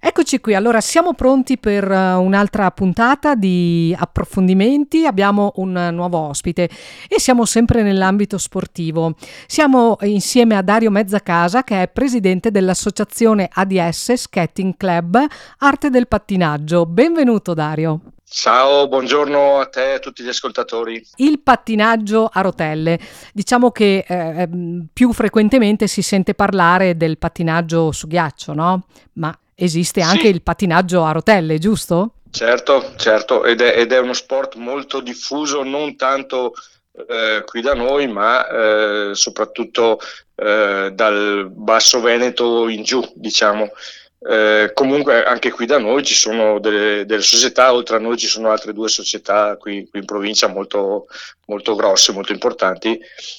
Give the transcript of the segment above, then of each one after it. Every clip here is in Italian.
Eccoci qui, allora siamo pronti per un'altra puntata di approfondimenti. Abbiamo un nuovo ospite e siamo sempre nell'ambito sportivo. Siamo insieme a Dario Mezzacasa, che è presidente dell'associazione ADS Skating Club Arte del Pattinaggio. Benvenuto Dario. Ciao, buongiorno a te e a tutti gli ascoltatori. Il pattinaggio a rotelle. Diciamo che più frequentemente si sente parlare del pattinaggio su ghiaccio, no? Ma esiste anche il pattinaggio a rotelle, giusto? Certo, ed è uno sport molto diffuso, non tanto qui da noi, ma soprattutto dal Basso Veneto in giù, diciamo. Comunque anche qui da noi ci sono delle società, oltre a noi ci sono altre due società qui in provincia molto, molto grosse, molto importanti,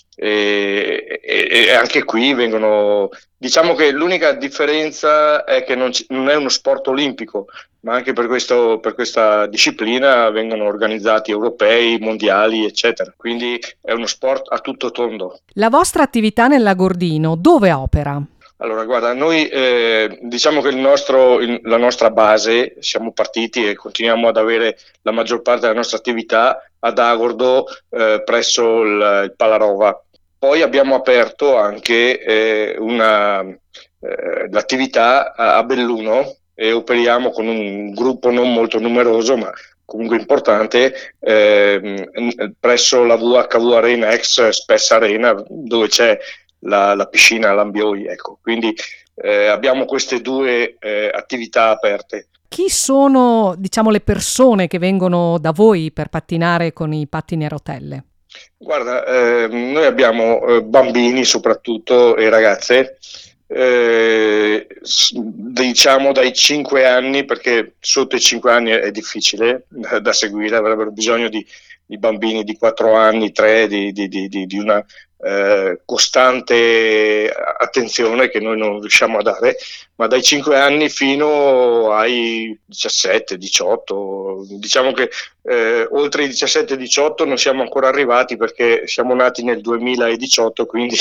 e anche qui vengono, diciamo che l'unica differenza è che non è uno sport olimpico, ma anche per questa disciplina vengono organizzati europei, mondiali, eccetera. Quindi è uno sport a tutto tondo. La vostra attività nel Lagordino dove opera? Allora, guarda, noi diciamo che la nostra base, siamo partiti e continuiamo ad avere la maggior parte della nostra attività ad Agordo, presso il Palarova. Poi abbiamo aperto anche l'attività a Belluno e operiamo con un gruppo non molto numeroso, ma comunque importante, presso la VHV Arena, ex Spessa Arena, dove c'è la piscina Lambioi, ecco. Quindi abbiamo queste due attività aperte. Chi sono, diciamo, le persone che vengono da voi per pattinare con i pattini a rotelle? Guarda, noi abbiamo bambini soprattutto e ragazze, diciamo dai 5 anni, perché sotto i 5 anni è difficile da seguire, avrebbero bisogno di bambini di 4 anni, 3, di una costante attenzione che noi non riusciamo a dare, ma dai 5 anni fino ai 17, 18, diciamo che oltre i 17-18 non siamo ancora arrivati perché siamo nati nel 2018, quindi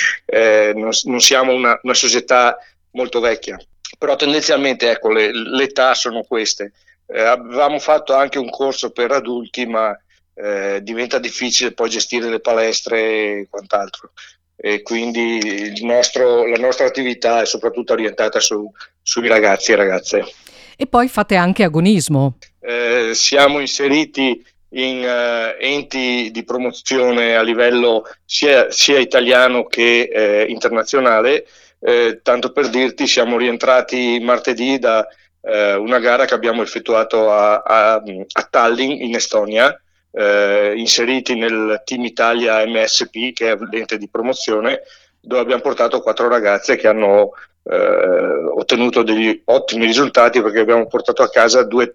non siamo una società molto vecchia, però tendenzialmente ecco, l'età sono queste. Avevamo fatto anche un corso per adulti, ma diventa difficile poi gestire le palestre e quant'altro, e quindi la nostra attività è soprattutto orientata sui ragazzi e ragazze. E poi fate anche agonismo. Siamo inseriti in enti di promozione a livello sia italiano che internazionale. Tanto per dirti, siamo rientrati martedì da una gara che abbiamo effettuato a Tallinn in Estonia, inseriti nel Team Italia MSP, che è l'ente di promozione, dove abbiamo portato 4 ragazze che hanno ottenuto degli ottimi risultati, perché abbiamo portato a casa 3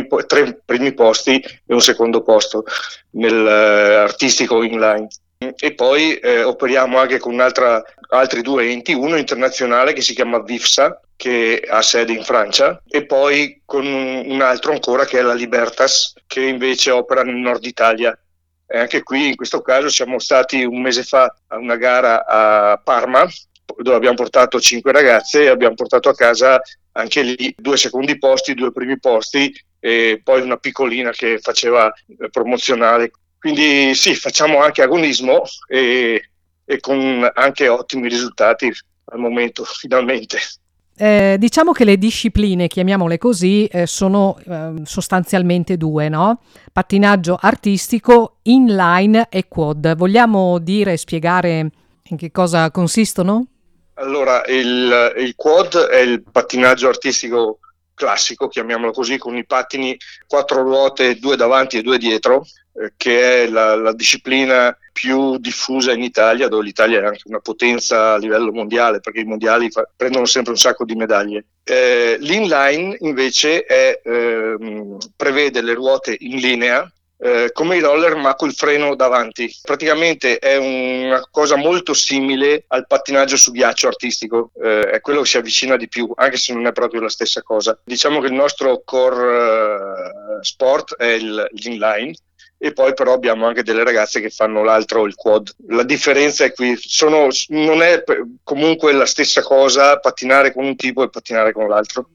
primi posti e un secondo posto nell'artistico inline. E poi operiamo anche con altri 2 enti, uno internazionale che si chiama VIFSA, che ha sede in Francia, e poi con un altro ancora che è la Libertas, che invece opera nel nord Italia. E anche qui in questo caso siamo stati un mese fa a una gara a Parma, dove abbiamo portato 5 ragazze e abbiamo portato a casa anche lì 2 secondi posti, 2 primi posti e poi una piccolina che faceva promozionale. Quindi sì, facciamo anche agonismo e con anche ottimi risultati al momento, finalmente. Diciamo che le discipline, chiamiamole così, sono sostanzialmente 2, no? Pattinaggio artistico, inline e quad. Vogliamo dire e spiegare in che cosa consistono? Allora, il quad è il pattinaggio artistico classico, chiamiamolo così, con i pattini 4 ruote, 2 davanti e 2 dietro, che è la disciplina più diffusa in Italia, dove l'Italia è anche una potenza a livello mondiale, perché i mondiali prendono sempre un sacco di medaglie. L'inline invece prevede le ruote in linea, come i roller, ma col freno davanti. Praticamente è una cosa molto simile al pattinaggio su ghiaccio artistico, è quello che si avvicina di più, anche se non è proprio la stessa cosa. Diciamo che il nostro core sport è l'inline, e poi però abbiamo anche delle ragazze che fanno l'altro, il quad. La differenza è qui, non è comunque la stessa cosa pattinare con un tipo e pattinare con l'altro.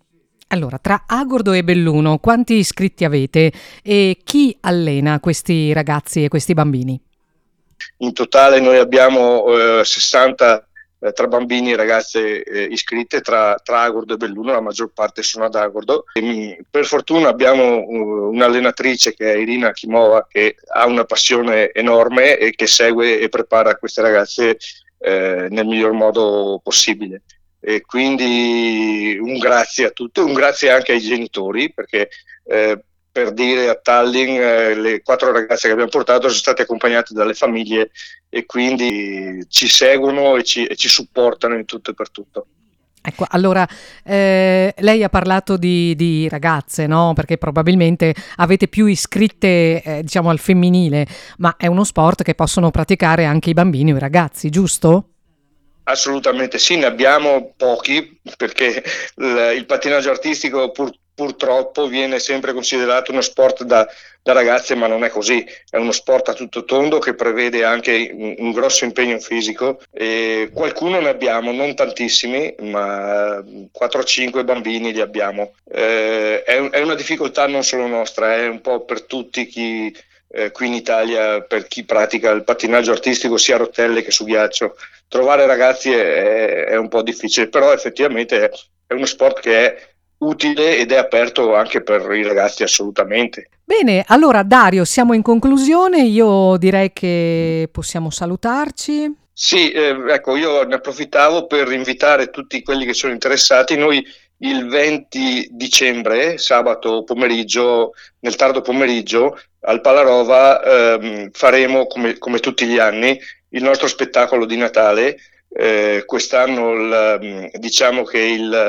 Allora, tra Agordo e Belluno, quanti iscritti avete e chi allena questi ragazzi e questi bambini? In totale noi abbiamo 60 tra bambini e ragazze iscritte tra Agordo e Belluno, la maggior parte sono ad Agordo. Per fortuna abbiamo un'allenatrice che è Irina Akimova, che ha una passione enorme e che segue e prepara queste ragazze nel miglior modo possibile. E quindi un grazie a tutti, un grazie anche ai genitori, perché per dire, a Tallinn le 4 ragazze che abbiamo portato sono state accompagnate dalle famiglie e quindi ci seguono e ci supportano in tutto e per tutto. Ecco, allora lei ha parlato di ragazze, no? Perché probabilmente avete più iscritte, diciamo, al femminile, ma è uno sport che possono praticare anche i bambini o i ragazzi, giusto? Assolutamente sì, ne abbiamo pochi perché il pattinaggio artistico purtroppo viene sempre considerato uno sport da ragazze, ma non è così. È uno sport a tutto tondo che prevede anche un grosso impegno fisico e qualcuno ne abbiamo, non tantissimi, ma 4-5 bambini li abbiamo. È una difficoltà non solo nostra, è un po' per tutti chi qui in Italia, per chi pratica il pattinaggio artistico sia a rotelle che su ghiaccio. Trovare ragazzi è un po' difficile, però effettivamente è uno sport che è utile ed è aperto anche per i ragazzi assolutamente. Bene, allora Dario, siamo in conclusione, io direi che possiamo salutarci. Sì, ecco, io ne approfittavo per invitare tutti quelli che sono interessati. Noi il 20 dicembre, sabato pomeriggio, nel tardo pomeriggio, al Palarova faremo, come tutti gli anni, il nostro spettacolo di Natale. Quest'anno diciamo che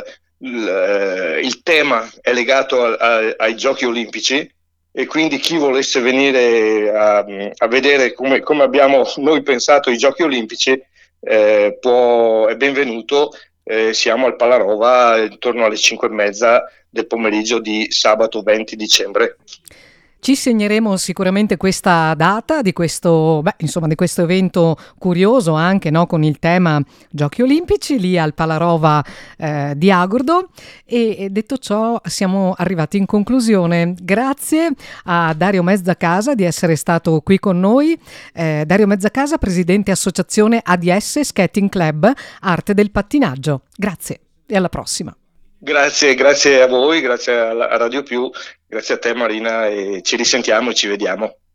il tema è legato ai Giochi Olimpici e quindi chi volesse venire a vedere come abbiamo noi pensato i Giochi Olimpici è benvenuto. Siamo al Palarova intorno alle 5:30 del pomeriggio di sabato 20 dicembre. Ci segneremo sicuramente questa data di questo, insomma, di questo evento curioso anche, no, con il tema Giochi Olimpici lì al Palarova di Agordo e detto ciò siamo arrivati in conclusione. Grazie a Dario Mezzacasa di essere stato qui con noi. Dario Mezzacasa, presidente associazione ADS Skating Club Arte del Pattinaggio. Grazie e alla prossima. Grazie a voi, grazie a Radio Più, grazie a te Marina e ci risentiamo e ci vediamo.